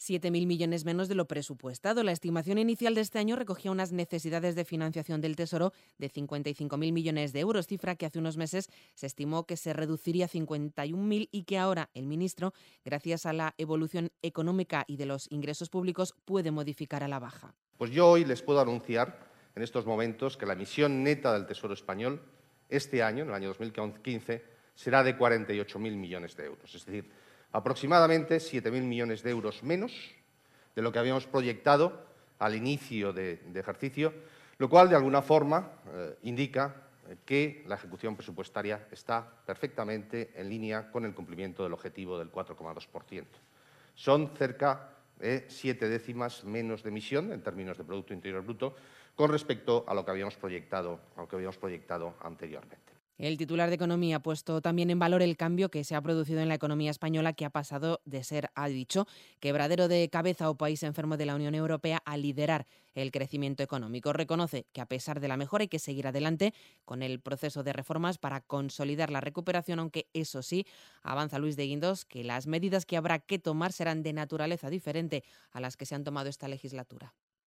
7.000 millones menos de lo presupuestado. La estimación inicial de este año recogía unas necesidades de financiación del Tesoro de 55.000 millones de euros, cifra que hace unos meses se estimó que se reduciría a 51.000 y que ahora el ministro, gracias a la evolución económica y de los ingresos públicos, puede modificar a la baja. Pues yo hoy les puedo anunciar en estos momentos que la emisión neta del Tesoro español este año, en el año 2015, será de 48.000 millones de euros. Es decir, aproximadamente 7.000 millones de euros menos de lo que habíamos proyectado al inicio de ejercicio, lo cual, de alguna forma, indica que la ejecución presupuestaria está perfectamente en línea con el cumplimiento del objetivo del 4,2%. Son cerca de 7 décimas menos de emisión en términos de Producto Interior Bruto con respecto a lo que habíamos proyectado anteriormente. El titular de Economía ha puesto también en valor el cambio que se ha producido en la economía española, que ha pasado de ser, ha dicho, quebradero de cabeza o país enfermo de la Unión Europea a liderar el crecimiento económico. Reconoce que a pesar de la mejora hay que seguir adelante con el proceso de reformas para consolidar la recuperación, aunque eso sí, avanza Luis de Guindos, que las medidas que habrá que tomar serán de naturaleza diferente a las que se han tomado esta legislatura.